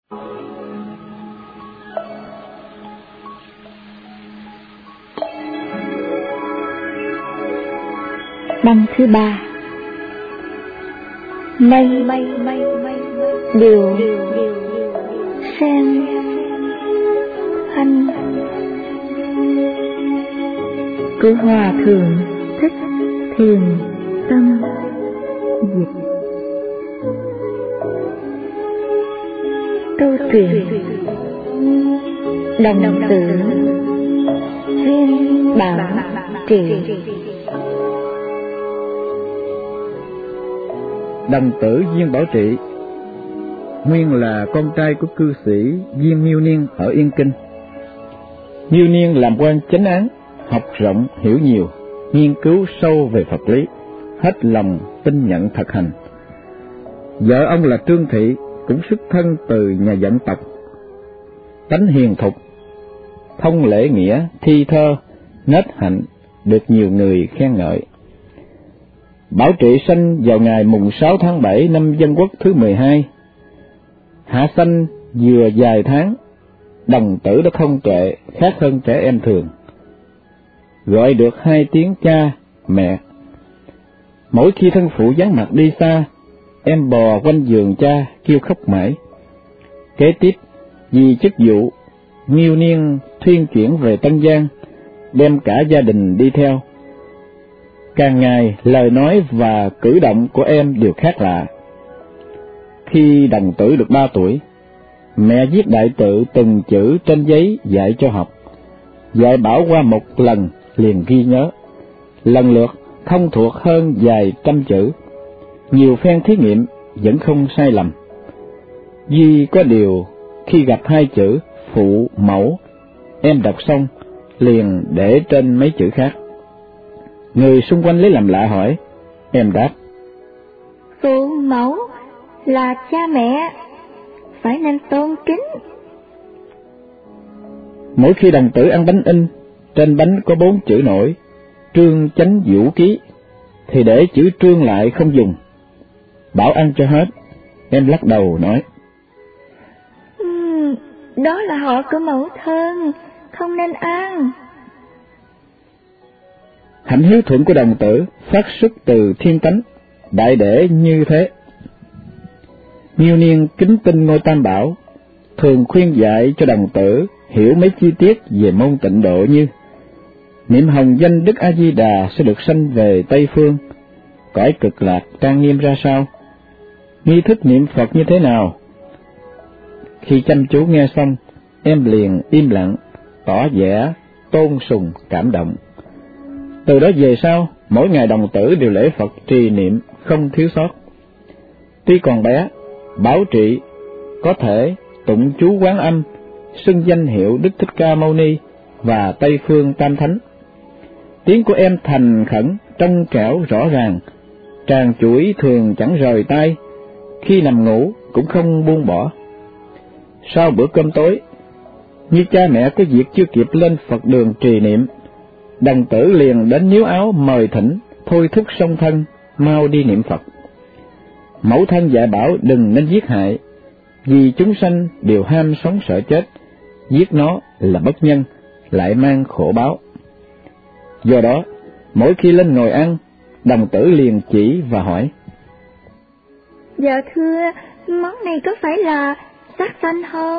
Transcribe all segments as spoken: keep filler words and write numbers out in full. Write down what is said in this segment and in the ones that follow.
Băng thứ ba. Mây mây mây mây điều sen thanh của Hòa Thượng Thích Thiền Tâm dịch. Câu chuyện Đồng Tử Viên Bảo Trị. Đồng tử Viên Bảo Trị nguyên là con trai của cư sĩ Viên Miêu Niên ở Yên Kinh. Miêu Niên làm quan chánh án, học rộng hiểu nhiều, nghiên cứu sâu về Phật lý, hết lòng tin nhận thực hành. Vợ ông là Trương Thị cũng xuất thân từ nhà dân tộc, tánh hiền thục, thông lễ nghĩa, thi thơ, nết hạnh, được nhiều người khen ngợi. Bảo Trị sinh vào ngày mùng sáu tháng bảy năm Dân Quốc thứ mười hai. Hạ sanh vừa vài tháng, đồng tử đã thông tuệ, khác hơn trẻ em thường, gọi được hai tiếng cha, mẹ. Mỗi khi thân phụ vắng mặt đi xa, em bò quanh giường cha kêu khóc mãi. Kế tiếp, vì chức vụ, Miêu Niên thuyên chuyển về Tân Giang, đem cả gia đình đi theo. Càng ngày, lời nói và cử động của em đều khác lạ. Khi đồng tử được ba tuổi, mẹ viết đại tự từng chữ trên giấy dạy cho học. Dạy bảo qua một lần liền ghi nhớ, lần lượt thông thuộc hơn vài trăm chữ. Nhiều phen thí nghiệm vẫn không sai lầm. Duy có điều khi gặp hai chữ phụ mẫu, em đọc xong liền để trên mấy chữ khác. Người xung quanh lấy làm lạ hỏi, em đáp: Phụ mẫu là cha mẹ, phải nên tôn kính. Mỗi khi đồng tử ăn bánh in, trên bánh có bốn chữ nổi Trương Chánh Vũ Ký, thì để chữ Trương lại không dùng. Bảo ăn cho hết, em lắc đầu nói: uhm, Đó là họ của mẫu thân, không nên ăn. Hạnh hiếu thuận của đồng tử phát xuất từ thiên tánh, đại để như thế. Miêu Niên kính tin Ngôi Tam Bảo, thường khuyên dạy cho đồng tử hiểu mấy chi tiết về môn tịnh độ như: niệm hồng danh Đức A Di Đà sẽ được sanh về Tây Phương, cõi cực lạc trang nghiêm ra sao, nghi thức niệm Phật như thế nào. Khi chăm chú nghe xong, em liền im lặng, tỏ vẻ tôn sùng cảm động. Từ đó về sau, mỗi ngày đồng tử đều lễ Phật trì niệm không thiếu sót. Tuy còn bé, Bảo Trị có thể tụng chú Quán Âm, xưng danh hiệu Đức Thích Ca Mâu Ni và Tây Phương Tam Thánh. Tiếng của em thành khẩn, trong trẻo rõ ràng, tràng chuỗi thường chẳng rời tay, khi nằm ngủ cũng không buông bỏ. Sau bữa cơm tối, như cha mẹ có việc chưa kịp lên Phật đường trì niệm, đồng tử liền đến níu áo mời thỉnh, thôi thúc song thân, mau đi niệm Phật. Mẫu thân dạy bảo đừng nên giết hại, vì chúng sanh đều ham sống sợ chết, giết nó là bất nhân, lại mang khổ báo. Do đó, mỗi khi lên ngồi ăn, đồng tử liền chỉ và hỏi: Dạ thưa, món này có phải là sát sanh không?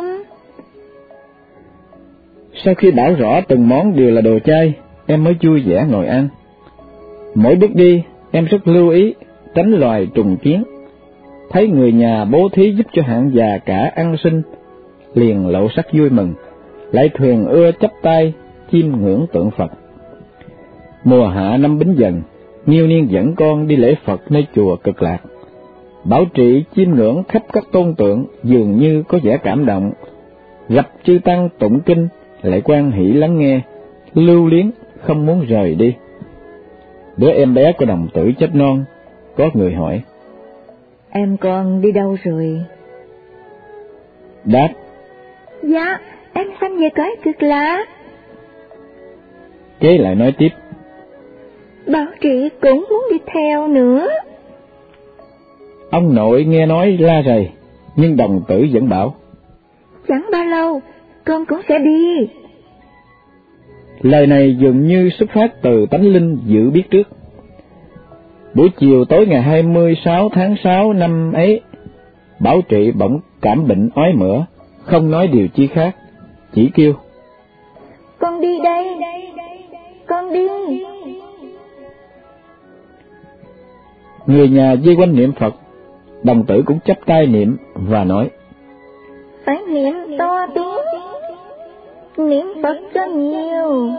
Sau khi bảo rõ từng món đều là đồ chay, em mới vui vẻ ngồi ăn. Mỗi bước đi, em rất lưu ý tránh loài trùng kiến. Thấy người nhà bố thí giúp cho hạng già cả ăn xin, liền lộ sắc vui mừng, lại thường ưa chắp tay chiêm ngưỡng tượng Phật. Mùa hạ năm Bính Dần, Miêu Niên dẫn con đi lễ Phật nơi chùa Cực Lạc. Bảo Trị chiêm ngưỡng khắp các tôn tượng, dường như có vẻ cảm động. Gặp chư tăng tụng kinh, lại quan hỷ lắng nghe, lưu luyến không muốn rời đi. Đứa em bé của đồng tử chết non, có người hỏi: Em con đi đâu rồi? Đáp: Dạ, em sanh về cõi Cực Lạc. Kế lại nói tiếp: Bảo Trị cũng muốn đi theo nữa. Ông nội nghe nói la rầy, nhưng đồng tử vẫn bảo: chẳng bao lâu con cũng sẽ đi. Lời này dường như xuất phát từ tánh linh dự biết trước. Buổi chiều tối ngày hai mươi sáu tháng sáu năm ấy, Bảo Trị bỗng cảm bệnh ói mửa, không nói điều chi khác, chỉ kêu: Con đi đây, con đi. Người nhà vây quanh niệm Phật, đồng tử cũng chắp tay niệm và nói: Phải niệm to tiếng, niệm Phật cho nhiều.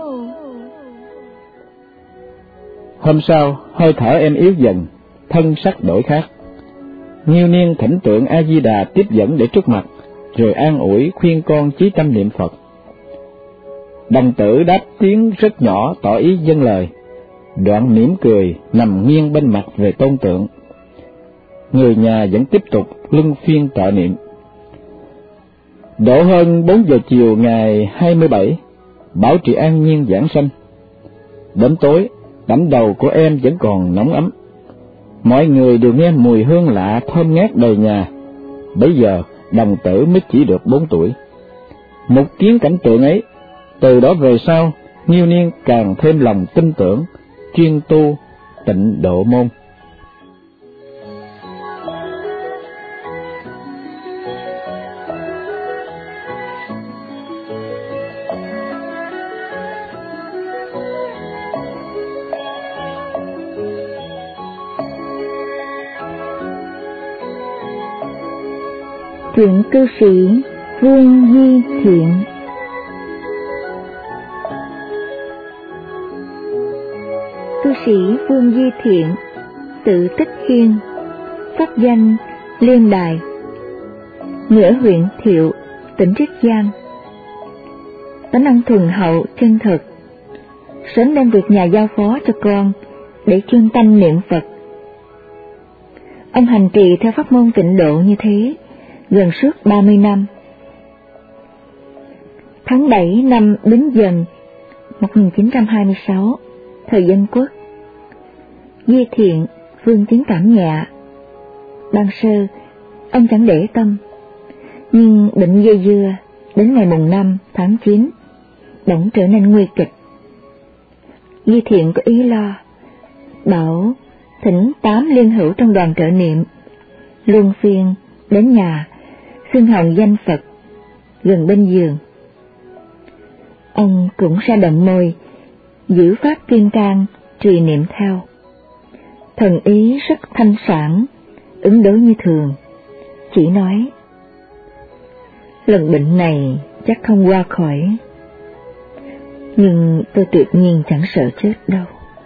Hôm sau, hơi thở em yếu dần, thân sắc đổi khác. Nhiêu niên thỉnh tượng A Di Đà tiếp dẫn để trước mặt, rồi an ủi khuyên con chí tâm niệm Phật. Đồng tử đáp tiếng rất nhỏ tỏ ý dâng lời, đoạn mỉm cười nằm nghiêng bên mặt về tôn tượng. Người nhà vẫn tiếp tục luân phiên tọa niệm. Độ hơn bốn giờ chiều ngày hai mươi bảy, Bảo Trị an nhiên giảng sanh. Đến tối, đảnh đầu của em vẫn còn nóng ấm. Mọi người đều nghe mùi hương lạ thơm ngát đầy nhà. Bấy giờ, đồng tử mới chỉ được bốn tuổi. Một kiến cảnh tượng ấy, từ đó về sau, Nhiêu niên càng thêm lòng tin tưởng, chuyên tu Tịnh Độ môn. Chuyện cư sĩ Vương Di Thiện. Cư sĩ Vương Di Thiện, tự Tích Khiên, pháp danh Liên Đài, người ở huyện Thiệu, tỉnh Triết Giang. Tánh ăn thuần hậu, chân thật, sớm đem việc nhà giao phó cho con để chuyên tâm niệm Phật. Ông hành trì theo pháp môn Tịnh Độ như thế gần suốt ba mươi năm. Tháng bảy năm Bính Dần một nghìn chín trăm hai mươi sáu, thời Dân Quốc, Di Thiện vương tiếng cảm nhẹ. Ban sơ, ông chẳng để tâm, nhưng bệnh dây dưa đến ngày mùng năm tháng chín, bỗng trở nên nguy kịch. Di Thiện có ý lo, bảo thỉnh tám liên hữu trong đoàn trợ niệm luân phiên đến nhà xưng hồng danh Phật gần bên giường. Ông cũng ra động môi giữ pháp kim cang trì niệm theo. Thần ý rất thanh sảng, ứng đối như thường, chỉ nói: lần bệnh này chắc không qua khỏi, nhưng tôi tuyệt nhiên chẳng sợ chết đâu.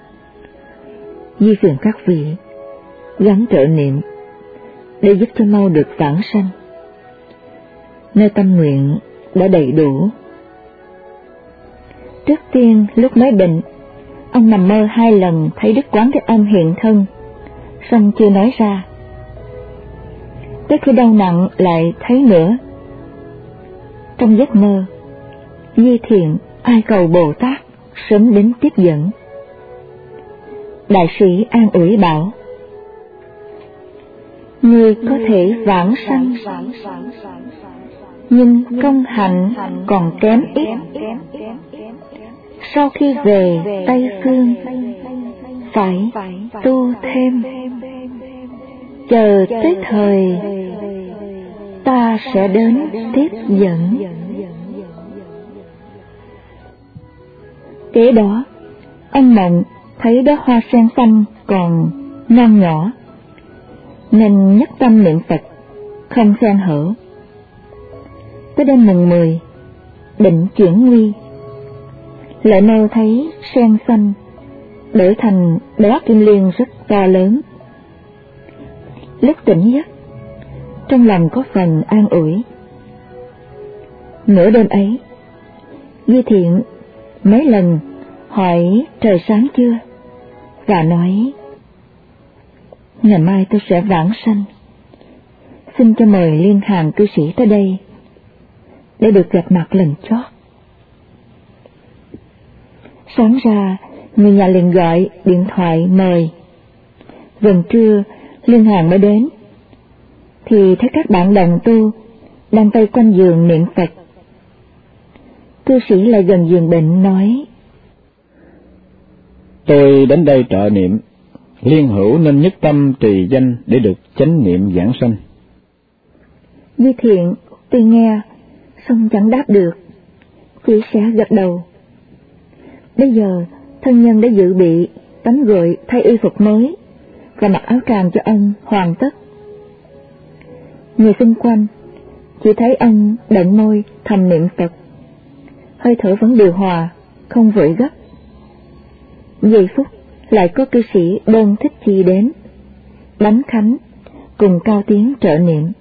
Di phiền các vị gắng trợ niệm để giúp cho mau được vãng sanh. Nơi tâm nguyện đã đầy đủ. Trước tiên lúc mới bệnh, ông nằm mơ hai lần thấy Đức Quán Thế Âm hiện thân, song chưa nói ra. Tới khi đau nặng lại thấy nữa. Trong giấc mơ, Di Thiện ai cầu Bồ Tát sớm đến tiếp dẫn. Đại sĩ an ủi bảo: người có thể vãng sanh, nhưng công hạnh còn kém ít. Sau khi về Tây Phương, phải tu thêm. Chờ tới thời, ta sẽ đến tiếp dẫn. Kế đó, ông mộng thấy đóa hoa sen xanh còn non nhỏ, nên nhất tâm niệm Phật, không khen hở. Tới đêm mùng mười, định chuyển nguy, lại mơ thấy sen xanh đổi thành đóa kim liên rất to lớn. Lúc tỉnh giấc, trong lòng có phần an ủi. Nửa đêm ấy, Di Thiện mấy lần hỏi trời sáng chưa, và nói: ngày mai tôi sẽ vãng sanh, xin cho mời Liên Hàn cư sĩ tới đây để được gặp mặt lần chót. Sáng ra, người nhà liền gọi điện thoại mời. Gần trưa, Liên Hàn mới đến, thì thấy các bạn đồng tu đang vây quanh giường niệm Phật. Cư sĩ lại gần giường bệnh nói: Tôi đến đây trợ niệm, liên hữu nên nhất tâm trì danh để được chánh niệm giảng sanh. Di Thiện tuy nghe, song chẳng đáp được, chỉ sẽ gật đầu. Bây giờ thân nhân đã dự bị tắm gội, thay y phục mới và mặc áo tràm cho ông hoàn tất. Người xung quanh chỉ thấy ông đận môi thầm niệm Phật, hơi thở vẫn điều hòa, không vội gấp. Giây phút lại có cư sĩ Đơn Thích Chi đến, đánh khánh cùng cao tiếng trợ niệm.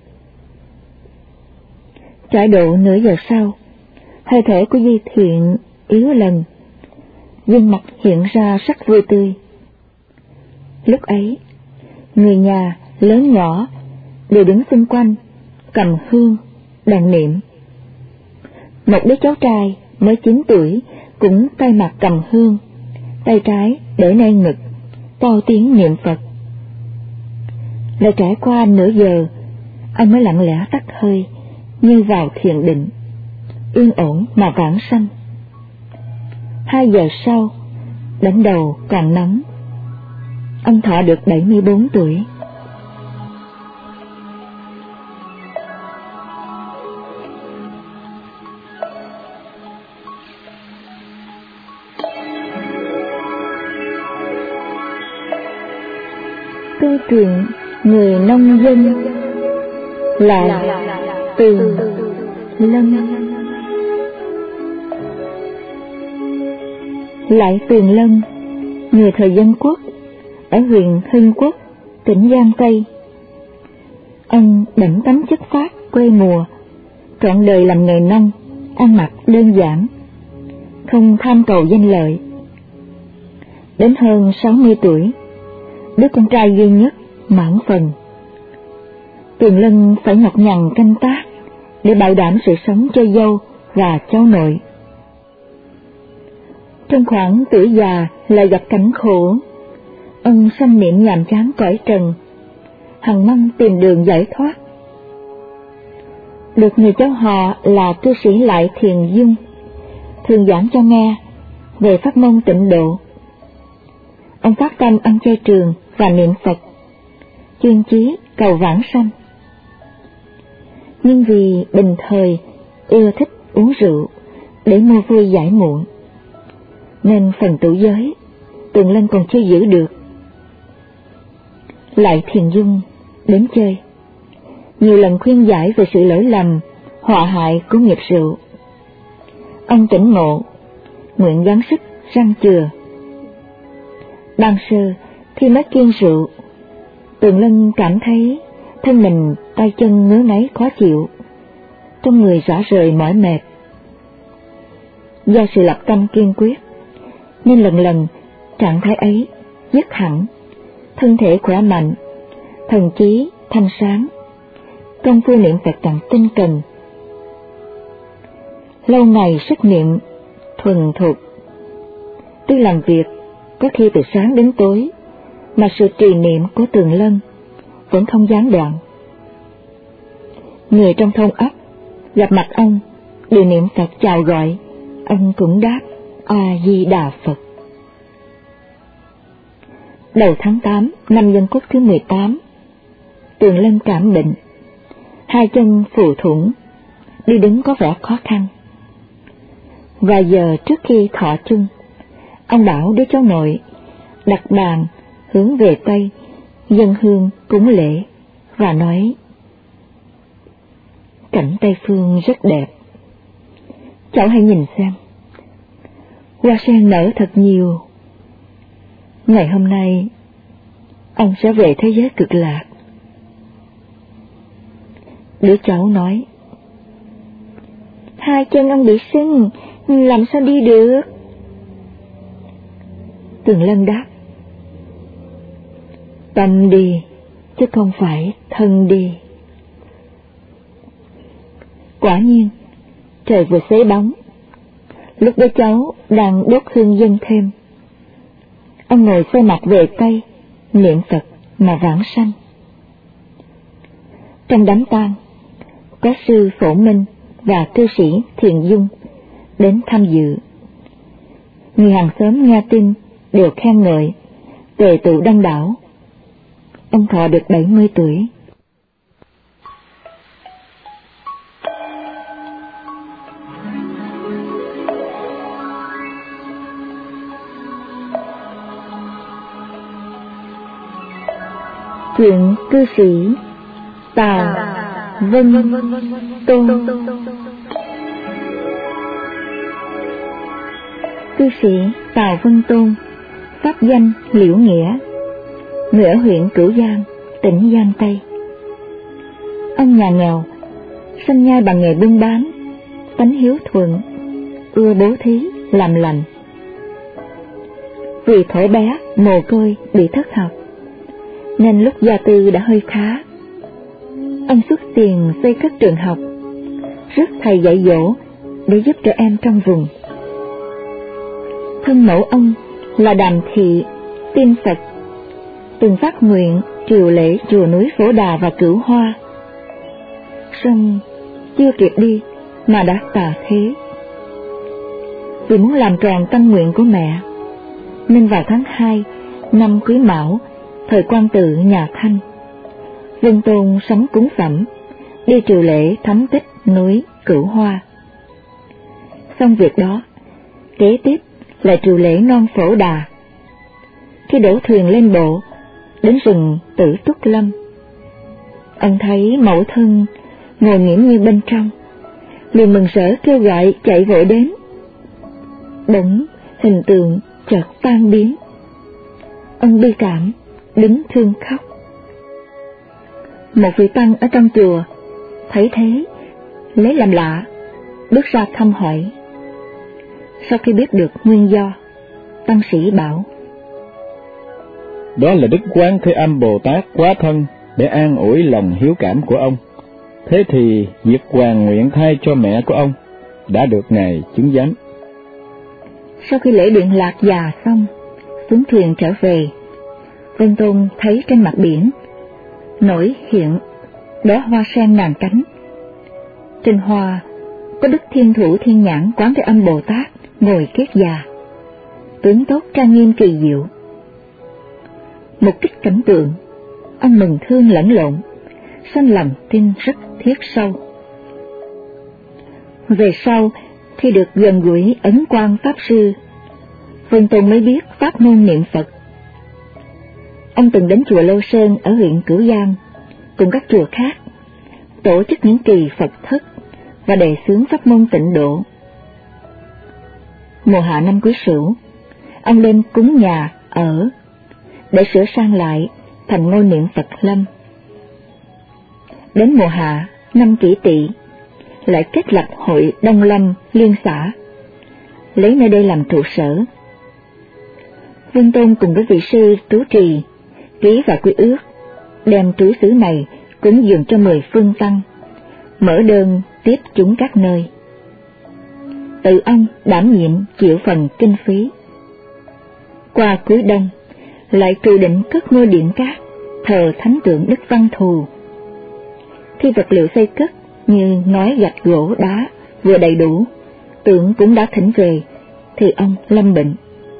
Trải độ nửa giờ sau, hơi thở của Di Thiện yếu lần, gương mặt hiện ra sắc vui tươi. Lúc ấy, người nhà lớn nhỏ đều đứng xung quanh, cầm hương, đàn niệm. Một đứa cháu trai mới chín tuổi cũng tay mặt cầm hương, tay trái để nơi ngực, to tiếng niệm Phật. Lại trải qua nửa giờ, anh mới lặng lẽ tắt hơi, như vào thiền định, yên ổn mà vãng sanh. Hai giờ sau, đỉnh đầu còn nóng. Ông thọ được bảy mươi bốn tuổi. Câu chuyện người nông dân là Tường Lân. Lại Tường Lân, người thời Dân Quốc, ở huyện Hưng Quốc, tỉnh Giang Tây. Ông đảnh tánh chất phác, quê mùa, trọn đời làm nghề nông, ăn mặc đơn giản, không tham cầu danh lợi. Đến hơn sáu mươi tuổi, đứa con trai duy nhất mãn phần. Tường Lân phải nhọc nhằn canh tác để bảo đảm sự sống cho dâu và cháu nội. Trong khoảng tuổi già lại gặp cảnh khổ, ông sanh niệm nhàm chán cõi trần, hằng mong tìm đường giải thoát. Được người cháu họ là cư sĩ Lại Thiền Dung thường giảng cho nghe về pháp môn tịnh độ. Ông phát tâm ăn chay trường và niệm Phật, chuyên chí cầu vãng sanh. Nhưng vì bình thời ưa thích uống rượu để mua vui giải muộn, nên phần tử giới Tường Lân còn chưa giữ được. Lại Thiền Dung đến chơi, nhiều lần khuyên giải về sự lỗi lầm, họa hại của nghiệp rượu. Ông tỉnh ngộ, nguyện gắng sức răng chừa. Ban sơ khi mới kiêng rượu, Tường Lân cảm thấy thân mình tay chân ngứa ngáy khó chịu, trong người rã rời mỏi mệt. Do sự lập tâm kiên quyết, nên lần lần trạng thái ấy dứt hẳn, thân thể khỏe mạnh, thần trí thanh sáng, công phu niệm Phật càng tinh cần. Lâu ngày sức niệm thuần thục, tuy làm việc có khi từ sáng đến tối, mà sự trì niệm của Tường Lân vẫn không gián đoạn. Người trong thôn ấp gặp mặt ông đều niệm Phật chào gọi, ông cũng đáp A Di Đà Phật. Đầu tháng tám năm Dân Quốc thứ mười tám, Tường Lân cảm bệnh, hai chân phù thủng, đi đứng có vẻ khó khăn. Vài giờ trước khi thọ chung, ông bảo đứa cháu nội đặt bàn hướng về Tây, dâng hương cúng lễ và nói: cảnh Tây Phương rất đẹp, cháu hãy nhìn xem, hoa sen nở thật nhiều. Ngày hôm nay ông sẽ về thế giới cực lạc. Đứa cháu nói: hai chân ông bị sưng, làm sao đi được? Tường Lân đáp: tâm đi, chứ không phải thân đi. Quả nhiên, trời vừa xế bóng, lúc đó cháu đang đốt hương dâng thêm. Ông ngồi xoay mặt về Tây, niệm Phật mà vãng sanh. Trong đám tang, có sư Phổ Minh và cư sĩ Thiền Dung đến tham dự. Người hàng xóm nghe tin đều khen ngợi, tề tựu đông đảo. Ông thọ được bảy mươi tuổi. Chuyện cư sĩ Tào Vân Tôn. Cư sĩ Tào Vân Tôn, pháp danh Liễu Nghĩa, người ở huyện Cửu Giang, tỉnh Giang Tây. Ông nhà nghèo, sinh nhai bằng nghề buôn bán, tánh hiếu thuận, ưa bố thí, làm lành. Vì thuở bé mồ côi bị thất học, nên lúc gia tư đã hơi khá. Ông xuất tiền xây các trường học, rước thầy dạy dỗ để giúp trẻ em trong vùng. Thân mẫu ông là Đàm Thị tin Phật, từng phát nguyện triều lễ chùa núi Phổ Đà và Cửu Hoa. Song chưa kịp đi mà đã tà thế. Vì muốn làm tròn tâm nguyện của mẹ, nên vào tháng hai năm Quý Mão, thời Quan Tự nhà Thanh, Vân Tôn sắm cúng phẩm, đi triều lễ thắm tích núi Cửu Hoa. Xong việc đó, kế tiếp là triều lễ non Phổ Đà. Khi đổ thuyền lên bộ, đến rừng Tử Túc Lâm, ông thấy mẫu thân ngồi nghiễm như bên trong, liền mừng rỡ kêu gọi chạy vội đến. Bỗng hình tượng chợt tan biến, ông bi cảm đứng thương khóc. Một vị tăng ở trong chùa thấy thế, lấy làm lạ, bước ra thăm hỏi. Sau khi biết được nguyên do, tăng sĩ bảo: đó là Đức Quán Thế Âm Bồ Tát quá thân để an ủi lòng hiếu cảm của ông. Thế thì việc hoàn nguyện thay cho mẹ của ông đã được Ngài chứng giám. Sau khi lễ điện lạc già xong, xuống thuyền trở về, Vân Tôn thấy trên mặt biển nổi hiện đóa hoa sen ngàn cánh. Trên hoa có Đức Thiên Thủ Thiên Nhãn Quán Thế Âm Bồ Tát ngồi kiết già, tướng tốt trang nghiêm kỳ diệu. Một kích cảnh tượng, ông mừng thương lẫn lộn, sanh lòng tin rất thiết sâu. Về sau, khi được gần gũi Ấn Quang Pháp Sư, Vân Tôn mới biết pháp môn niệm Phật. Ông từng đến chùa Lô Sơn ở huyện Cửu Giang, cùng các chùa khác, tổ chức những kỳ Phật thất và đề xướng pháp môn tịnh độ. Mùa hạ năm Quý Sửu, ông lên cúng nhà ở để sửa sang lại thành ngôi niệm Phật lâm. Đến mùa hạ năm Kỷ Tỵ, lại kết lập hội Đông Lâm liên xã, lấy nơi đây làm trụ sở. Vân Tôn cùng với vị sư Trú Trì ký vào quy ước, đem trú xứ này cúng dường cho mười phương tăng, mở đơn tiếp chúng các nơi. Tự ông đảm nhiệm chịu phần kinh phí. Qua cuối đông, lại trụ định cất ngôi điện cát thờ thánh tượng Đức Văn Thù. Khi vật liệu xây cất như ngói gạch gỗ đá vừa đầy đủ, tượng cũng đã thỉnh về, thì ông lâm bệnh.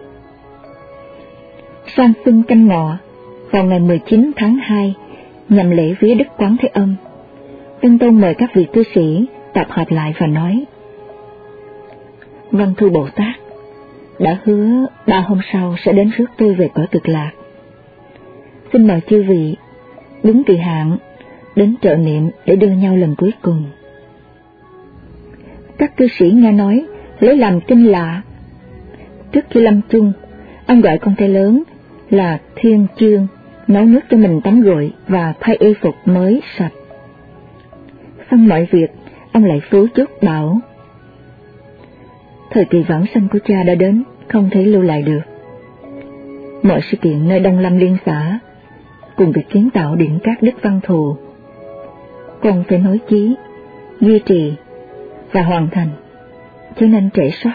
Sang xuân Canh Ngọ, vào ngày mười chín tháng hai, nhằm lễ vía Đức Quán Thế Âm, Vân Tôn mời các vị cư sĩ tập hợp lại và nói: Văn Thù Bồ Tát đã hứa ba hôm sau sẽ đến rước tôi về cõi Cực Lạc. Xin mời chư vị đúng kỳ hạn đến trợ niệm để đưa nhau lần cuối cùng. Các cư sĩ nghe nói lấy làm kinh lạ. Trước khi lâm chung, ông gọi con trai lớn là Thiên Chương nấu nước cho mình tắm gội và thay y phục mới sạch. Xong mọi việc, ông lại phú chúc bảo: thời kỳ vãng sanh của cha đã đến, không thể lưu lại được. Mọi sự kiện nơi Đông Lâm liên xã cùng việc kiến tạo điện cát Đức Văn Thù, con phải nối chí, duy trì và hoàn thành, chứ nên trễ sót.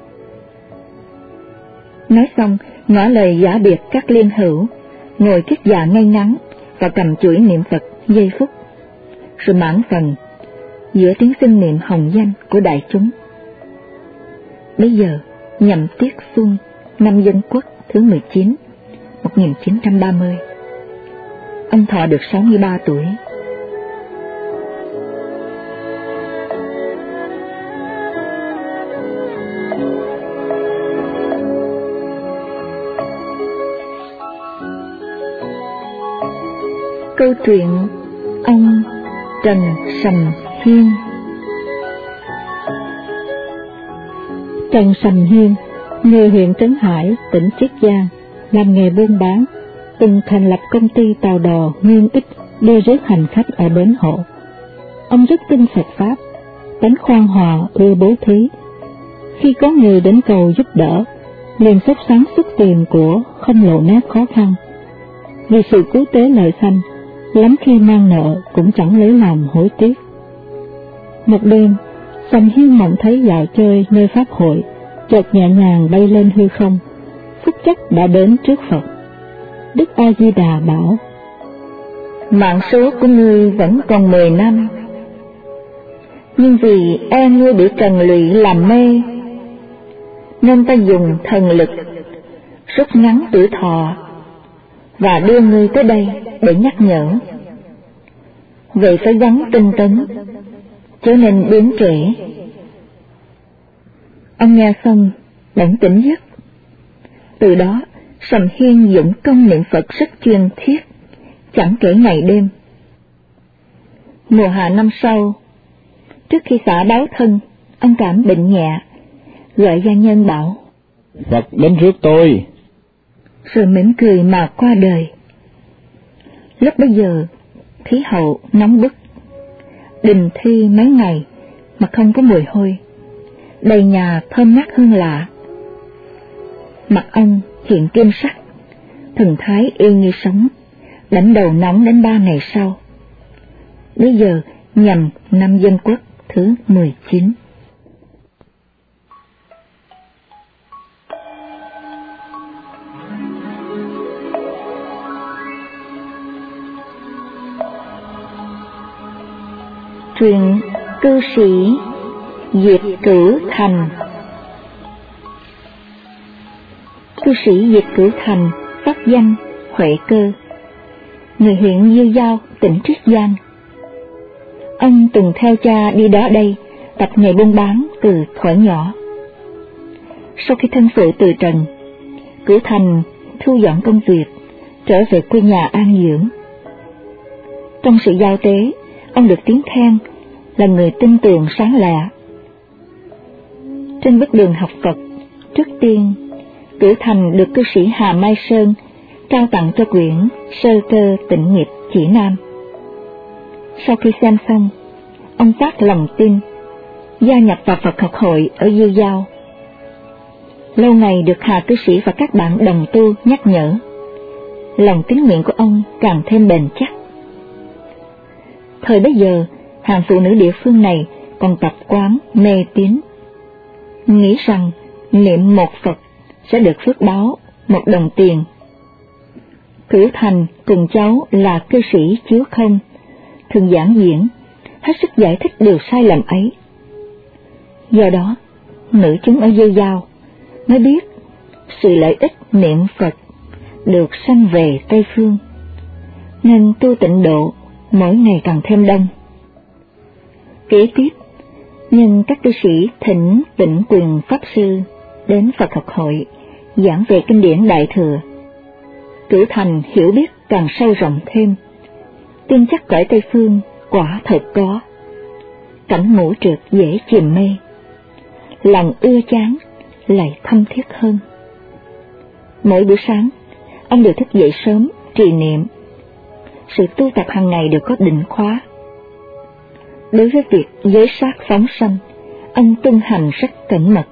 Nói xong, ngỏ lời giả biệt các liên hữu, ngồi kiết già ngay ngắn và cầm chuỗi niệm Phật giây phút, rồi mãn phần giữa tiếng xưng niệm hồng danh của đại chúng. Bây giờ, nhằm tiết xuân năm Dân Quốc thứ mười chín, một nghìn chín trăm ba mươi, ông thọ được sáu mươi ba tuổi. Câu chuyện ông Trần Sầm Hiên. Trần Sầm Hiên, người huyện Trấn Hải, tỉnh Chiết Giang, làm nghề buôn bán, từng thành lập công ty tàu đò Nguyên Ích đưa rước hành khách ở bến hộ. Ông rất tin Phật Pháp, tánh khoan hòa, ưa bố thí. Khi có người đến cầu giúp đỡ, liền sốt sắng xuất tiền của, không lộ nét khó khăn. Vì sự cứu tế lợi sanh, lắm khi mang nợ cũng chẳng lấy làm hối tiếc. Một đêm, Sầm Hiên mộng thấy dạo chơi nơi pháp hội, chợt nhẹ nhàng bay lên hư không, phút chốc đã đến trước Phật. Đức A Di Đà bảo: mạng số của ngươi vẫn còn mười năm, nhưng vì e ngươi bị trần lụy làm mê, nên ta dùng thần lực rút ngắn tuổi thọ và đưa ngươi tới đây để nhắc nhở. Vậy phải gắng tinh tấn, chớ nên biến trễ. Ông nghe xong bỗng tỉnh giấc. Từ đó Sầm Hiên dụng công niệm Phật rất chuyên thiết, chẳng kể ngày đêm. Mùa hạ năm sau, trước khi xả báo thân, ông cảm bệnh nhẹ, gọi gia nhân bảo: Phật đến rước tôi. Rồi mỉm cười mà qua đời. Lúc bấy giờ khí hậu nóng bức, đình thi mấy ngày mà không có mùi hôi, đầy nhà thơm ngát hương lạ. Mặt ông hiện kim sắc, thần thái y như sống, đánh đầu nóng đến ba ngày sau. Bây giờ nhằm năm Dân Quốc thứ mười chín. Truyện cư sĩ Diệp Cửu Thành. Cư sĩ Diệp Cửu Thành pháp danh Huệ Cơ, người huyện Dư Giao, tỉnh Chiết Giang. Ông từng theo cha đi đó đây, tập nghề buôn bán từ thuở nhỏ. Sau khi thân phụ từ trần, Cửu Thành thu dọn công việc, trở về quê nhà an dưỡng. Trong sự giao tế, ông được tiếng khen là người tin tưởng sáng lạ. Trên bước đường học Phật, trước tiên, Cửu Thành được cư sĩ Hà Mai Sơn trao tặng cho quyển Sơ Cơ Tịnh Nghiệp Chỉ Nam. Sau khi xem xong, ông phát lòng tin, gia nhập vào Phật học hội ở Dư Giao. Lâu ngày được Hà cư sĩ và các bạn đồng tu nhắc nhở, lòng tín nguyện của ông càng thêm bền chắc. Thời bấy giờ, hàng phụ nữ địa phương này còn tập quán mê tín, nghĩ rằng niệm một Phật sẽ được phước báo một đồng tiền. Cửu Thành cùng cháu là cư sĩ Chiếu Không thường giảng diễn, hết sức giải thích điều sai lầm ấy. Do đó, nữ chúng ở Dư Giao mới biết sự lợi ích niệm Phật được sanh về Tây Phương, nên tu tịnh độ mỗi ngày càng thêm đông. Kế tiếp, nhưng các cư sĩ thỉnh Tịnh Quyền Pháp Sư đến Phật học hội giảng về kinh điển Đại Thừa. Cửu Thành hiểu biết càng sâu rộng thêm, tin chắc cõi Tây Phương quả thật có. Cảnh ngũ trượt dễ chìm mê, lòng ưa chán lại thâm thiết hơn. Mỗi buổi sáng, ông đều thức dậy sớm trì niệm. Sự tu tập hàng ngày đều có định khóa. Đối với việc giới sát phóng sanh, ông tuân hành rất cẩn mật.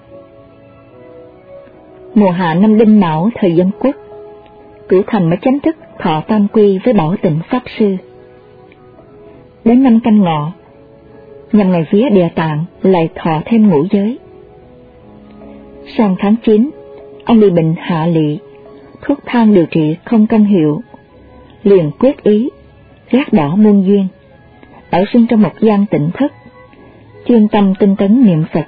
Mùa hạ năm Đinh Mão thời Dân Quốc, Cửu Thành mới chính thức thọ tam quy với Bảo Tịnh Pháp Sư. Đến năm Canh Ngọ, nhằm ngày vía Địa Tạng, lại thọ thêm ngũ giới. Sang tháng chín, ông bị bệnh hạ lị, thuốc thang điều trị không công hiệu, liền quyết ý gác bỏ muôn duyên, ở sinh trong một gian tịnh thất, chuyên tâm tinh tấn niệm Phật.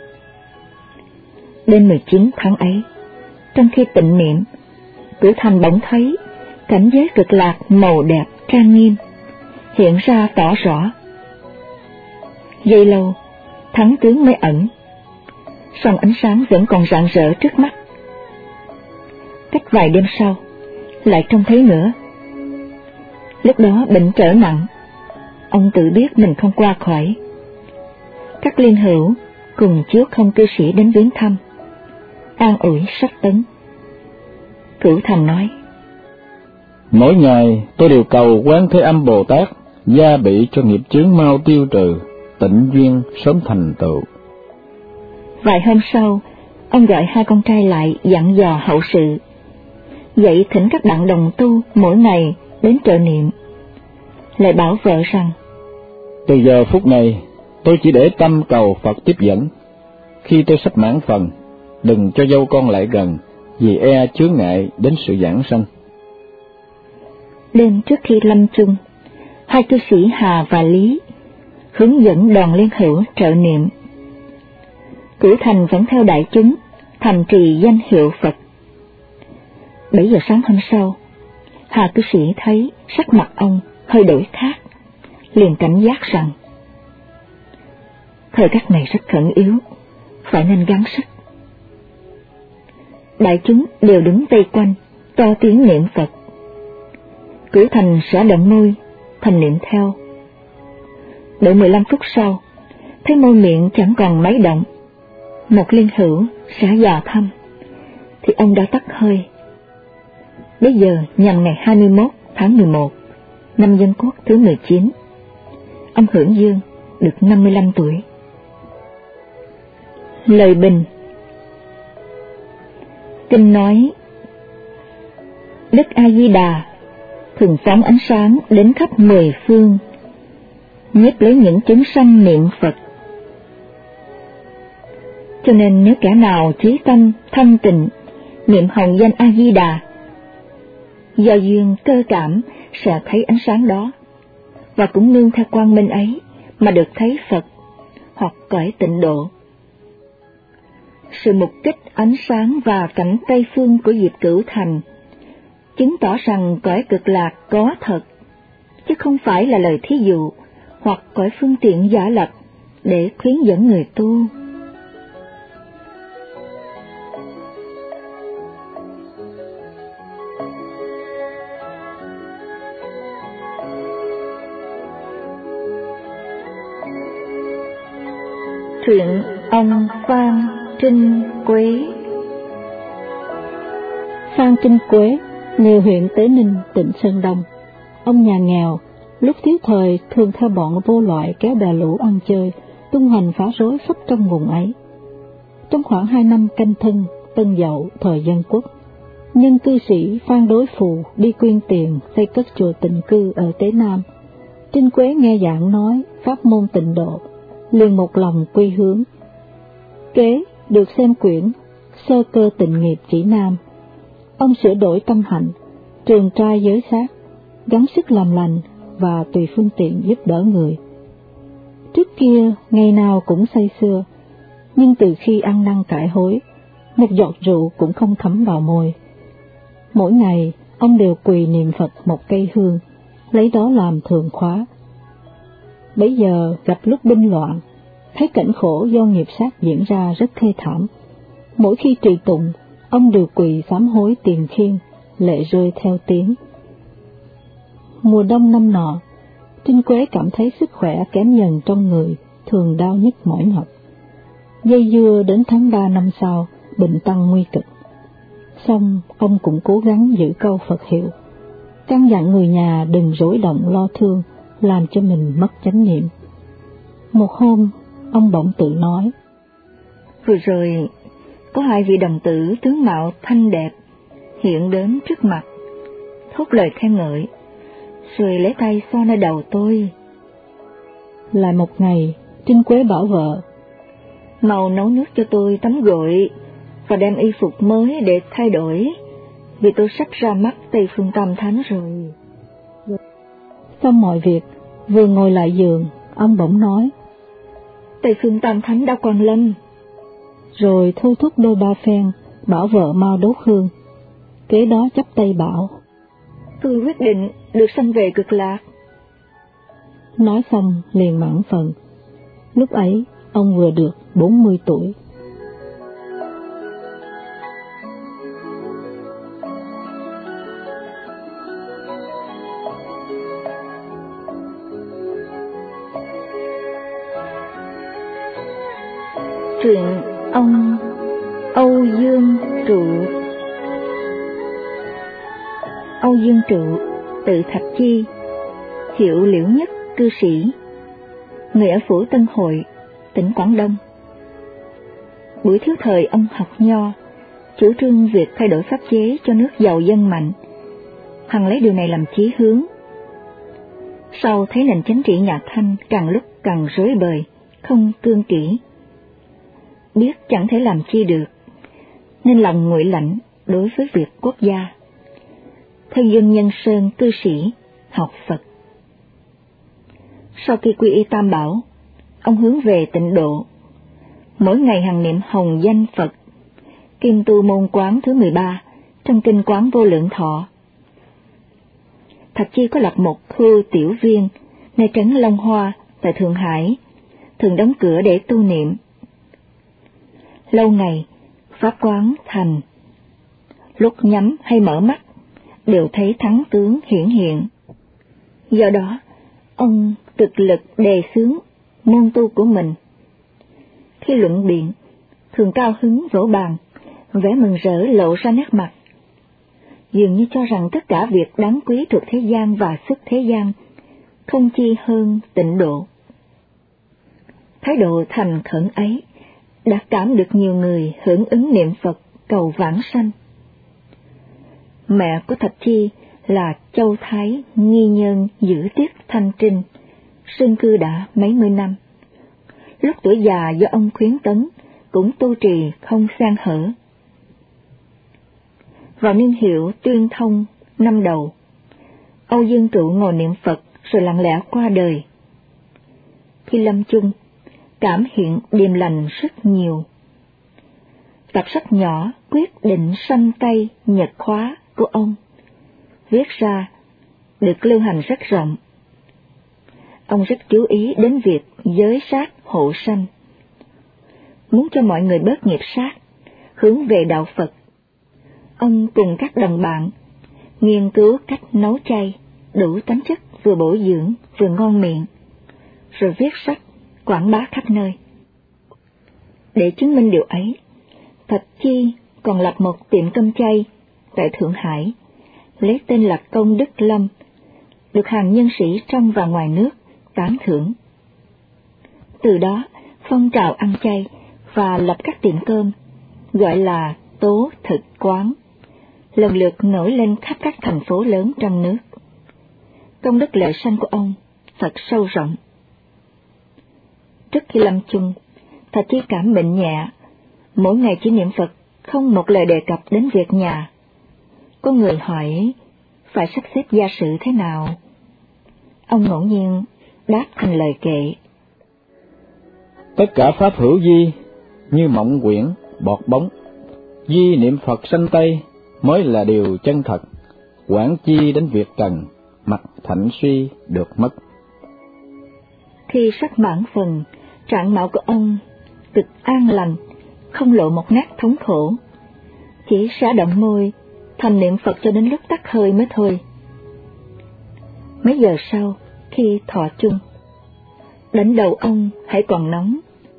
Đêm mười chín tháng ấy, trong khi tịnh niệm, Cửu Thành bỗng thấy cảnh giới cực lạc màu đẹp trang nghiêm hiện ra tỏ rõ. Giây lâu, thắng tướng mới ẩn, song ánh sáng vẫn còn rạng rỡ trước mắt. Cách vài đêm sau, lại trông thấy nữa. Lúc đó bệnh trở nặng, ông tự biết mình không qua khỏi. Các liên hữu cùng chiếu không cư sĩ đến viếng thăm, an ủi sách tấn. Cửu Thành nói: Mỗi ngày tôi đều cầu Quán Thế Âm Bồ Tát gia bị cho nghiệp chướng mau tiêu trừ, tịnh duyên sớm thành tựu. Vài hôm sau, ông gọi hai con trai lại dặn dò hậu sự, dạy thỉnh các bạn đồng tu mỗi ngày đến trợ niệm. Lại bảo vợ rằng: Từ giờ phút này, tôi chỉ để tâm cầu Phật tiếp dẫn. Khi tôi sắp mãn phần, đừng cho dâu con lại gần, vì e chướng ngại đến sự giảng sanh. Đêm trước khi lâm chung, hai cư sĩ Hà và Lý hướng dẫn đoàn liên hữu trợ niệm. Cửu Thành vẫn theo đại chúng thành trì danh hiệu Phật. Bảy giờ sáng hôm sau, Hà cư sĩ thấy sắc mặt ông hơi đổi khác, liền cảnh giác rằng thời khắc này rất khẩn yếu, phải nên gắng sức. Đại chúng đều đứng vây quanh, to tiếng niệm Phật. Cửu Thành xả động môi, thầm niệm theo. Đợi mười lăm phút sau, thấy môi miệng chẳng còn mấy động. Một liên hữu xả dò thăm, thì ông đã tắt hơi. Bây giờ nhằm ngày hai mươi mốt tháng mười một, năm Dân Quốc thứ mười chín, ông hưởng dương được năm mươi lăm tuổi. Lời bình. Kinh nói: Đức A Di Đà thường phóng ánh sáng đến khắp mười phương, nhiếp lấy những chúng sanh niệm Phật. Cho nên nếu kẻ nào chí tâm thanh tịnh niệm hồng danh A Di Đà, do duyên cơ cảm sẽ thấy ánh sáng đó, và cũng nương theo quang minh ấy mà được thấy Phật hoặc cõi tịnh độ. Sự mục kích ánh sáng và cảnh Tây Phương của Diệp Cửu Thành chứng tỏ rằng cõi cực lạc có thật, chứ không phải là lời thí dụ hoặc cõi phương tiện giả lập để khuyến dẫn người tu. Truyện ông Phan Trinh Quế. Phan Trinh Quế, người huyện Tế Ninh, tỉnh Sơn Đông. Ông nhà nghèo, lúc thiếu thời thường theo bọn vô loại kéo bè lũ ăn chơi, tung hoành phá rối khắp trong vùng ấy. Trong khoảng hai năm canh thân, Tân Dậu, thời Dân Quốc, nhân cư sĩ Phan Đối Phù đi quyên tiền xây cất chùa tịnh cư ở Tế Nam. Trinh Quế nghe giảng nói pháp môn tịnh độ, liền một lòng quy hướng. Kế được xem quyển Sơ Cơ Tịnh Nghiệp Chỉ Nam. Ông sửa đổi tâm hạnh, trường trai giới sát, gắng sức làm lành và tùy phương tiện giúp đỡ người. Trước kia ngày nào cũng say sưa, nhưng từ khi ăn năn cải hối, một giọt rượu cũng không thấm vào môi. Mỗi ngày ông đều quỳ niệm Phật một cây hương, lấy đó làm thường khóa. Bấy giờ gặp lúc binh loạn, thấy cảnh khổ do nghiệp sát diễn ra rất thê thảm. Mỗi khi trì tụng, ông đều quỳ sám hối tiền khiên, lệ rơi theo tiếng. Mùa đông năm nọ, Trinh Quế cảm thấy sức khỏe kém dần trong người, thường đau nhức mỏi nhọc. Dây dưa đến tháng ba năm sau, bệnh tăng nguy kịch. Xong ông cũng cố gắng giữ câu Phật hiệu, căn dặn người nhà đừng rối động lo thương, làm cho mình mất chánh niệm. Một hôm, ông bỗng tự nói: Vừa rồi, có hai vị đồng tử tướng mạo thanh đẹp hiện đến trước mặt, thốt lời khen ngợi, rồi lấy tay xoa nơi đầu tôi. Lại một ngày, Trinh Quế bảo vợ: Mau nấu nước cho tôi tắm gội và đem y phục mới để thay đổi, vì tôi sắp ra mắt Tây Phương Tam Thánh rồi. Xong mọi việc, vừa ngồi lại giường, ông bỗng nói: Tây Phương Tam Thánh đã quan lâm. Rồi thôi thúc đôi ba phen, bảo vợ mau đốt hương. Kế đó chắp tay bảo: Tôi quyết định được sanh về Cực Lạc. Nói xong liền mãn phần. Lúc ấy ông vừa được bốn mươi tuổi. Truyện ông Âu Dương Trụ. Âu Dương Trụ, tự Thạch Chi, hiệu Liễu Nhất, cư sĩ, người ở phủ Tân Hội, tỉnh Quảng Đông. Buổi thiếu thời ông học nho, chủ trương việc thay đổi pháp chế cho nước giàu dân mạnh, hằng lấy điều này làm chí hướng. Sau thấy nền chính trị nhà Thanh càng lúc càng rối bời, không cương kỹ, biết chẳng thể làm chi được, nên lòng nguội lạnh đối với việc quốc gia. Thân dân Nhân Sơn cư sĩ, học Phật. Sau khi quy y Tam Bảo, ông hướng về tịnh độ, mỗi ngày hằng niệm hồng danh Phật, kim tu môn quán thứ mười ba trong kinh Quán Vô Lượng Thọ. Thạch Chi có lập một khu tiểu viên nơi trấn Long Hoa tại Thượng Hải, thường đóng cửa để tu niệm. Lâu ngày, pháp quán thành, lúc nhắm hay mở mắt đều thấy thắng tướng hiển hiện. Do đó, ông cực lực đề xướng môn tu của mình. Khi luận biện, thường cao hứng vỗ bàn, vẻ mừng rỡ lộ ra nét mặt, dường như cho rằng tất cả việc đáng quý thuộc thế gian và xuất thế gian không chi hơn tịnh độ. Thái độ thành khẩn ấy đã cảm được nhiều người hưởng ứng niệm Phật cầu vãng sanh. Mẹ của Thạch Chi là Châu Thái Nghi Nhân Giữ Tiết Thanh Trinh, sinh cư đã mấy mươi năm. Lúc tuổi già do ông khuyến tấn, cũng tu trì không san hở. Vào niên hiệu Tuyên Thông năm đầu, Âu Dương Trụ ngồi niệm Phật rồi lặng lẽ qua đời. Khi lâm chung, cảm hiện điềm lành rất nhiều. Tập sách nhỏ Quyết định sanh Tây Nhật Khóa của ông viết ra được lưu hành rất rộng. Ông rất chú ý đến việc giới sát hộ sanh, muốn cho mọi người bớt nghiệp sát, hướng về đạo Phật. Ông cùng các đồng bạn nghiên cứu cách nấu chay đủ tánh chất vừa bổ dưỡng vừa ngon miệng, rồi viết sách quảng bá khắp nơi. Để chứng minh điều ấy, Thạch Chi còn lập một tiệm cơm chay tại Thượng Hải, lấy tên là Công Đức Lâm, được hàng nhân sĩ trong và ngoài nước tán thưởng. Từ đó, phong trào ăn chay và lập các tiệm cơm, gọi là Tố Thực Quán, lần lượt nổi lên khắp các thành phố lớn trong nước. Công đức lệ sanh của ông thật sâu rộng. Trước khi lâm chung, Thạch Chi cảm bệnh nhẹ, mỗi ngày chỉ niệm Phật, không một lời đề cập đến việc nhà. Có người hỏi phải sắp xếp gia sự thế nào. Ông ngẫu nhiên đáp thành lời kệ: Tất cả pháp hữu vi như mộng quyển, bọt bóng, di niệm Phật sanh Tây mới là điều chân thật, quản chi đến việc cần, mặt thạnh suy được mất. Khi sắp mãn phần, trạng mạo của ông cực an lành, không lộ một nét thống khổ, chỉ xả động môi, thầm niệm Phật cho đến lúc tắt hơi mới thôi. Mấy giờ sau, khi thọ chung, đỉnh đầu ông hãy còn nóng.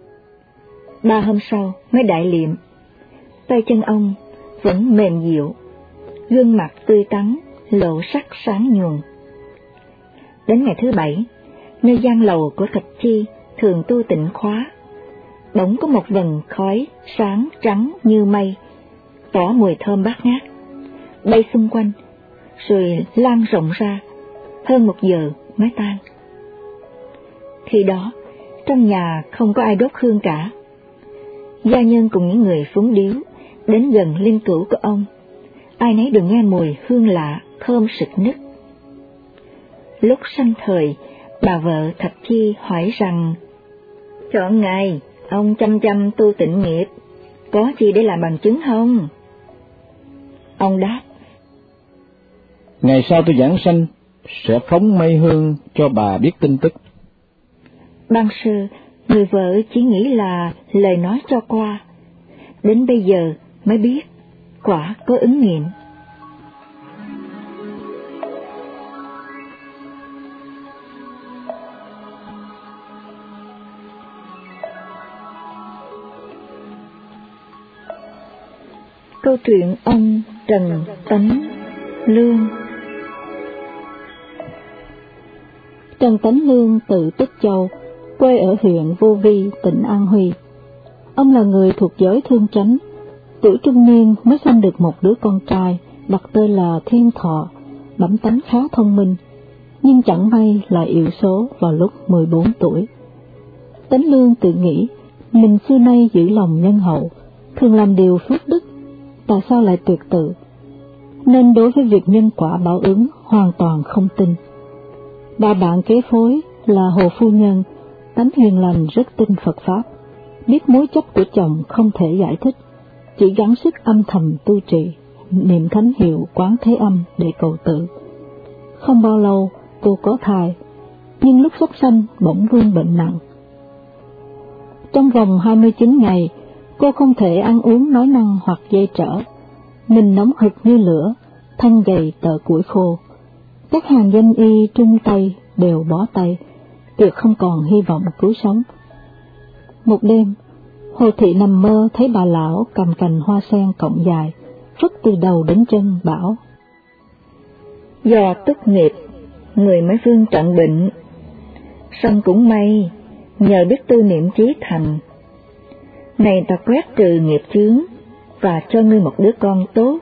Ba hôm sau mới đại liệm, tay chân ông vẫn mềm dịu, gương mặt tươi tắn, lộ sắc sáng nhuần. Đến ngày thứ bảy, nơi gian lầu của Thạch Chi thường tu tịnh khóa, bỗng có một vầng khói sáng trắng như mây, tỏ mùi thơm bát ngát, bay xung quanh, rồi lan rộng ra, hơn một giờ mới tan. Khi đó, trong nhà không có ai đốt hương cả. Gia nhân cùng những người phúng điếu đến gần linh cữu của ông, ai nấy đều nghe mùi hương lạ, thơm sực nức. Lúc sanh thời, bà vợ Thạch Chi hỏi rằng: Chọn ngày, ông chăm chăm tu tịnh nghiệp, có gì để làm bằng chứng không? Ông đáp: Ngày sau tôi giảng sanh, sẽ phóng mây hương cho bà biết tin tức. Ban sơ, người vợ chỉ nghĩ là lời nói cho qua, đến bây giờ mới biết quả có ứng nghiệm. Câu chuyện ông Trần Tánh Lương. Trần Tánh Lương tự Tức Châu, quê ở huyện Vô Vi, tỉnh An Huy. Ông là người thuộc giới thương chánh, tuổi trung niên mới sanh được một đứa con trai, đặt tên là Thiên Thọ, bẩm tánh khá thông minh, nhưng chẳng may là yểu số vào lúc mười bốn tuổi. Tánh Lương tự nghĩ, mình xưa nay giữ lòng nhân hậu, thường làm điều phước đức, tại sao lại tuyệt tự, nên đối với việc nhân quả báo ứng hoàn toàn không tin. Bà bạn kế phối là Hồ Phu Nhân, tánh hiền lành rất tin Phật Pháp, biết mối chấp của chồng không thể giải thích, chỉ gắng sức âm thầm tu trì, niệm thánh hiệu Quán Thế Âm để cầu tự. Không bao lâu cô có thai, nhưng lúc sắp sanh bỗng vương bệnh nặng. Trong vòng hai mươi chín ngày, cô không thể ăn uống nói năng hoặc dây trở, mình nóng hực như lửa, thân gầy tợ củi khô. Các hàng danh y trung tây đều bó tay, tuyệt không còn hy vọng cứu sống. Một đêm, Hồ Thị nằm mơ thấy bà lão cầm cành hoa sen cọng dài, phất từ đầu đến chân bảo: Do tức nghiệp, người mới vương trọng bệnh, song cũng may, nhờ biết tu niệm chí thành. Này ta quét trừ nghiệp chướng, và cho ngươi một đứa con tốt.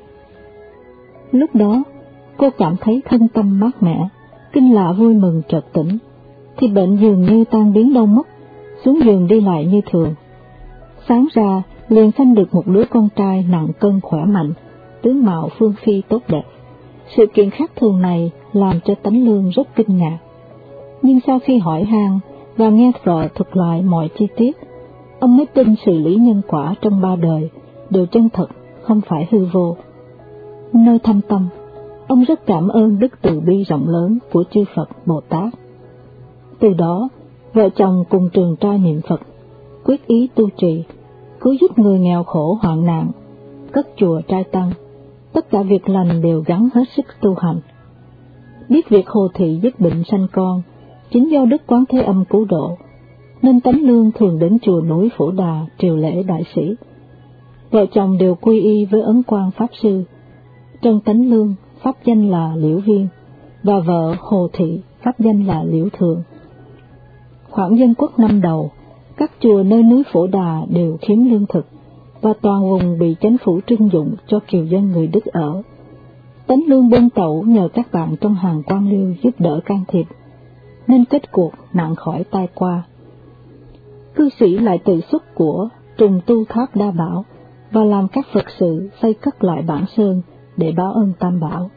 Lúc đó, cô cảm thấy thân tâm mát mẻ, kinh lạ vui mừng chợt tỉnh, thì bệnh dường như tan biến đâu mất, xuống giường đi lại như thường. Sáng ra, liền sanh được một đứa con trai nặng cân khỏe mạnh, tướng mạo phương phi tốt đẹp. Sự kiện khác thường này làm cho Tánh Lương rất kinh ngạc. Nhưng sau khi hỏi han và nghe vợ thuật lại mọi chi tiết, ông mới tin xử lý nhân quả trong ba đời đều chân thật, không phải hư vô. Nơi thâm tâm, ông rất cảm ơn đức từ bi rộng lớn của chư Phật Bồ Tát. Từ đó, vợ chồng cùng trường trai niệm Phật, quyết ý tu trì, cứu giúp người nghèo khổ hoạn nạn, cất chùa trai tăng, tất cả việc lành đều gắng hết sức tu hành. Biết việc Hồ Thị dứt bệnh sanh con, chính do Đức Quán Thế Âm cứu độ, nên Tánh Lương thường đến chùa núi Phổ Đà triều lễ đại sĩ. Vợ chồng đều quy y với Ấn Quang Pháp Sư. Trần Tánh Lương pháp danh là Liễu Viên, và vợ Hồ Thị pháp danh là Liễu Thường. Khoảng dân quốc năm đầu, các chùa nơi núi Phổ Đà đều khiếm lương thực, và toàn vùng bị chính phủ trưng dụng cho kiều dân người Đức ở. Tánh Lương bôn tẩu nhờ các bạn trong hàng quan liêu giúp đỡ can thiệp, nên kết cuộc nạn khỏi tai qua. Cư sĩ lại tự xuất của trùng tu tháp Đa Bảo và làm các Phật sự xây cất lại bản sơn để báo ơn Tam Bảo.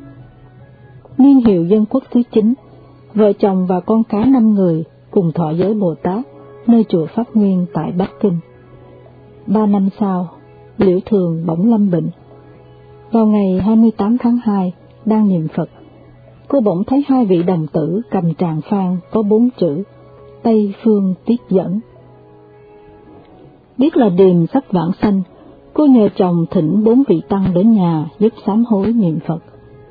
Niên hiệu dân quốc thứ chín, vợ chồng và con cái năm người cùng thọ giới Bồ Tát nơi chùa Pháp Nguyên tại Bắc Kinh. Ba năm sau, Liễu Thường bỗng lâm bệnh. Vào ngày hai mươi tám tháng hai, đang niệm Phật, cô bỗng thấy hai vị đồng tử cầm tràng phan có bốn chữ Tây Phương Tiếp Dẫn. Biết là điềm sắp vãng sanh, cô nhờ chồng thỉnh bốn vị tăng đến nhà giúp sám hối niệm Phật.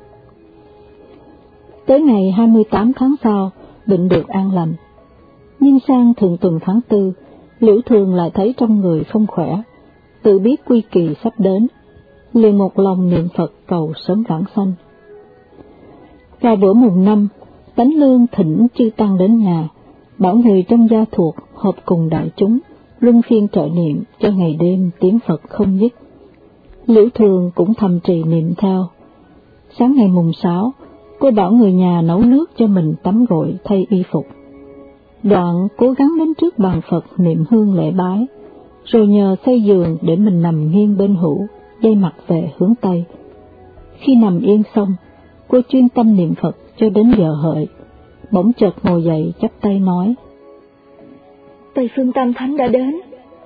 Tới ngày hai mươi tám tháng sau, bệnh được an lành. Nhưng sang thượng tuần tháng tư, Liễu Thường lại thấy trong người không khỏe, tự biết quy kỳ sắp đến, liền một lòng niệm Phật cầu sớm vãng sanh. Vào bữa mùng năm, Tánh Lương thỉnh chư tăng đến nhà, bảo người trong gia thuộc họp cùng đại chúng, luân phiên trợ niệm cho ngày đêm tiếng Phật không dứt. Liễu Thường cũng thầm trì niệm theo. Sáng ngày mùng sáu, cô bảo người nhà nấu nước cho mình tắm gội thay y phục. Đoạn cố gắng đến trước bàn Phật niệm hương lễ bái, rồi nhờ xây giường để mình nằm nghiêng bên hữu, dây mặt về hướng Tây. Khi nằm yên xong, cô chuyên tâm niệm Phật cho đến giờ hợi, bỗng chợt ngồi dậy chắp tay nói: Tây Phương Tam Thánh đã đến.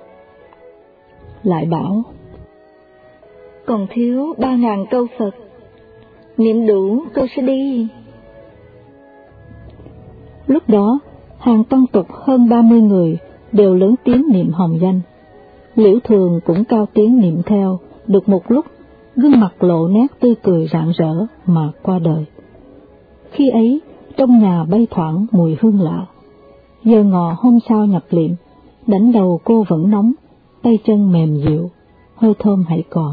Lại bảo, còn thiếu ba ngàn câu Phật, niệm đủ tôi sẽ đi. Lúc đó, hàng tăng tục hơn ba mươi người đều lớn tiếng niệm hồng danh. Liễu Thường cũng cao tiếng niệm theo, được một lúc, gương mặt lộ nét tươi cười rạng rỡ mà qua đời. Khi ấy, trong nhà bay thoảng mùi hương lạ. Giờ ngọ hôm sau nhập liệm, đảnh đầu cô vẫn nóng, tay chân mềm dịu, hơi thơm hãy còn.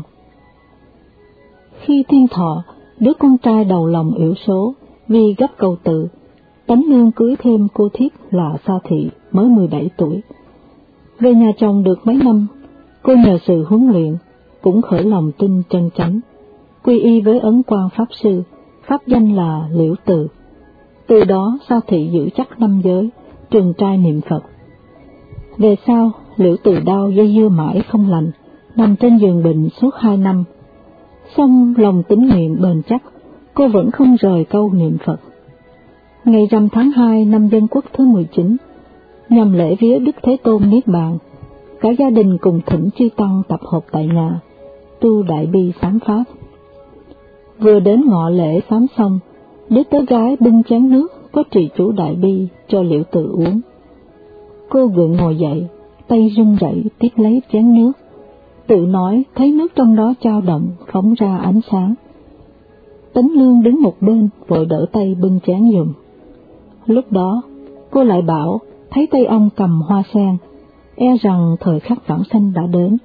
Khi Thiên Thọ, đứa con trai đầu lòng yểu số, vì gấp cầu tự, Tánh Nương cưới thêm cô thiếp là Sa Thị mới mười bảy tuổi. Về nhà chồng được mấy năm, cô nhờ sự huấn luyện, cũng khởi lòng tin chân chánh, quy y với Ấn Quang Pháp Sư, pháp danh là Liễu Từ. Từ đó Sa Thị giữ chắc năm giới, trường trai niệm Phật. Về sau, Liễu Từ đau dây dưa mãi không lành, nằm trên giường bệnh suốt hai năm. Song lòng tín nguyện bền chắc, cô vẫn không rời câu niệm Phật. Ngày rằm tháng hai năm Dân Quốc thứ mười chín, nhằm lễ vía Đức Thế Tôn Niết Bàn, cả gia đình cùng thỉnh chư tăng tập hợp tại nhà, tu đại bi sám pháp. Vừa đến ngọ lễ sám xong, đứa tớ gái bưng chén nước có trì chú đại bi cho Liễu Từ uống. Cô gượng ngồi dậy, tay run rẩy tiếp lấy chén nước, tự nói thấy nước trong đó chao động, phóng ra ánh sáng. Tánh Lương đứng một bên vội đỡ tay bưng chén giùm. Lúc đó, cô lại bảo thấy tay ông cầm hoa sen, e rằng thời khắc vãng sanh đã đến.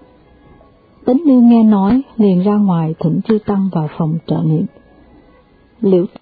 Tánh Lương nghe nói liền ra ngoài thỉnh chư tăng vào phòng trợ niệm. Liễu